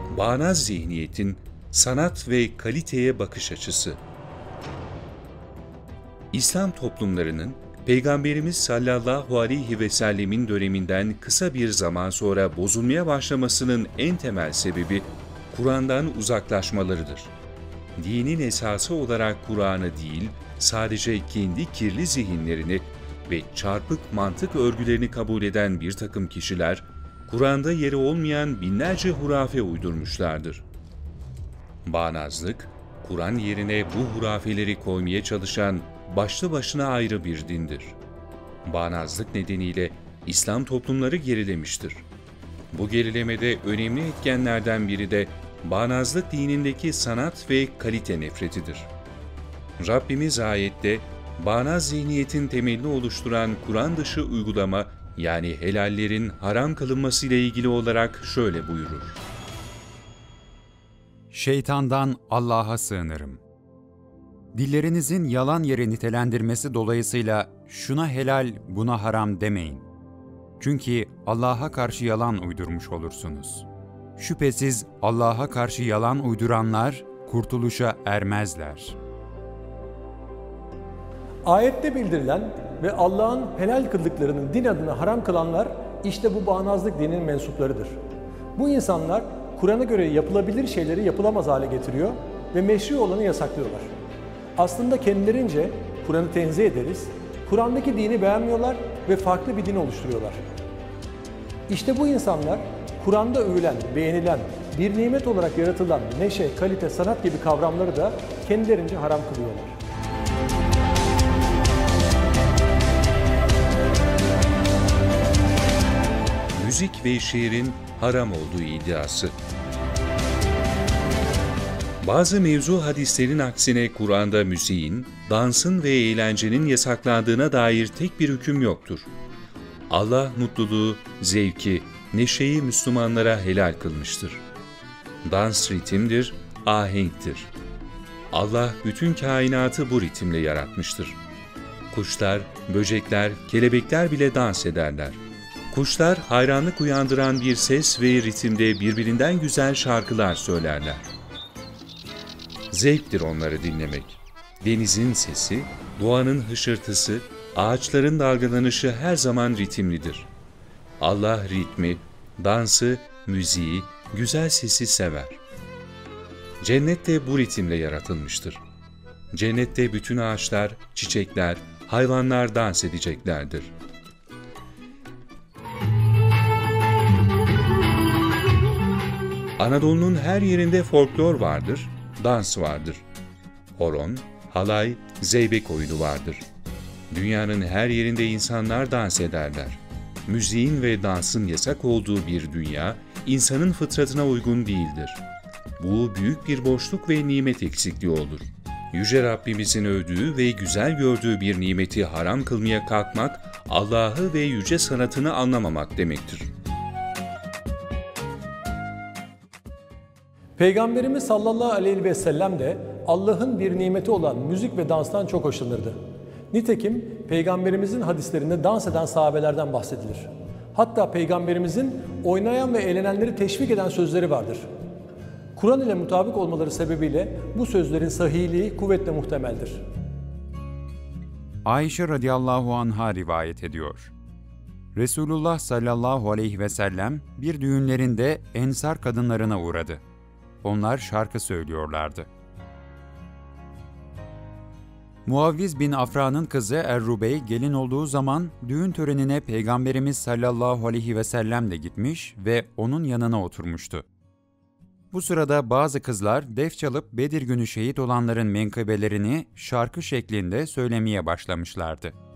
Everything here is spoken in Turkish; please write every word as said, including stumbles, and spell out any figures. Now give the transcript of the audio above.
Bağnaz zihniyetin sanat ve kaliteye bakış açısı. İslam toplumlarının Peygamberimiz sallallahu aleyhi ve sellemin döneminden kısa bir zaman sonra bozulmaya başlamasının en temel sebebi Kur'an'dan uzaklaşmalarıdır. Dinin esası olarak Kur'an'ı değil, sadece kendi kirli zihinlerini ve çarpık mantık örgülerini kabul eden bir takım kişiler, Kur'an'da yeri olmayan binlerce hurafe uydurmuşlardır. Bağnazlık, Kur'an yerine bu hurafeleri koymaya çalışan başlı başına ayrı bir dindir. Bağnazlık nedeniyle İslam toplumları gerilemiştir. Bu gerilemede önemli etkenlerden biri de bağnazlık dinindeki sanat ve kalite nefretidir. Rabbimiz ayette, bağnaz zihniyetin temelini oluşturan Kur'an dışı uygulama, yani helallerin haram kılınması ile ilgili olarak şöyle buyurur. Şeytandan Allah'a sığınırım. Dillerinizin yalan yere nitelendirmesi dolayısıyla şuna helal, buna haram demeyin. Çünkü Allah'a karşı yalan uydurmuş olursunuz. Şüphesiz Allah'a karşı yalan uyduranlar kurtuluşa ermezler. Ayette bildirilen ve Allah'ın helal kıldıklarının din adına haram kılanlar işte bu bağnazlık dininin mensuplarıdır. Bu insanlar Kur'an'a göre yapılabilir şeyleri yapılamaz hale getiriyor ve meşru olanı yasaklıyorlar. Aslında kendilerince Kur'an'ı tenzih ederiz, Kur'an'daki dini beğenmiyorlar ve farklı bir din oluşturuyorlar. İşte bu insanlar Kur'an'da övülen, beğenilen, bir nimet olarak yaratılan neşe, kalite, sanat gibi kavramları da kendilerince haram kılıyorlar. Müzik ve şiirin haram olduğu iddiası. Bazı mevzu hadislerin aksine Kur'an'da müziğin, dansın ve eğlencenin yasaklandığına dair tek bir hüküm yoktur. Allah mutluluğu, zevki, neşeyi Müslümanlara helal kılmıştır. Dans ritimdir, ahenktir. Allah bütün kainatı bu ritimle yaratmıştır. Kuşlar, böcekler, kelebekler bile dans ederler. Kuşlar hayranlık uyandıran bir ses ve ritimde birbirinden güzel şarkılar söylerler. Zevktir onları dinlemek. Denizin sesi, doğanın hışırtısı, ağaçların dalgalanışı her zaman ritimlidir. Allah ritmi, dansı, müziği, güzel sesi sever. Cennet de bu ritimle yaratılmıştır. Cennette bütün ağaçlar, çiçekler, hayvanlar dans edeceklerdir. Anadolu'nun her yerinde folklor vardır, dans vardır. Horon, halay, zeybek oyunu vardır. Dünyanın her yerinde insanlar dans ederler. Müziğin ve dansın yasak olduğu bir dünya, insanın fıtratına uygun değildir. Bu büyük bir boşluk ve nimet eksikliği olur. Yüce Rabbimizin övdüğü ve güzel gördüğü bir nimeti haram kılmaya kalkmak, Allah'ı ve yüce sanatını anlamamak demektir. Peygamberimiz sallallahu aleyhi ve sellem de Allah'ın bir nimeti olan müzik ve danstan çok hoşlanırdı. Nitekim Peygamberimizin hadislerinde dans eden sahabelerden bahsedilir. Hatta Peygamberimizin oynayan ve eğlenenleri teşvik eden sözleri vardır. Kur'an ile mutabık olmaları sebebiyle bu sözlerin sahihliği kuvvetle muhtemeldir. Ayşe radıyallahu anha rivayet ediyor. Resulullah sallallahu aleyhi ve sellem bir düğünlerinde Ensar kadınlarına uğradı. Onlar şarkı söylüyorlardı. Muavviz bin Afra'nın kızı Er-Rubey gelin olduğu zaman düğün törenine Peygamberimiz sallallahu aleyhi ve sellem de gitmiş ve onun yanına oturmuştu. Bu sırada bazı kızlar def çalıp Bedir günü şehit olanların menkıbelerini şarkı şeklinde söylemeye başlamışlardı.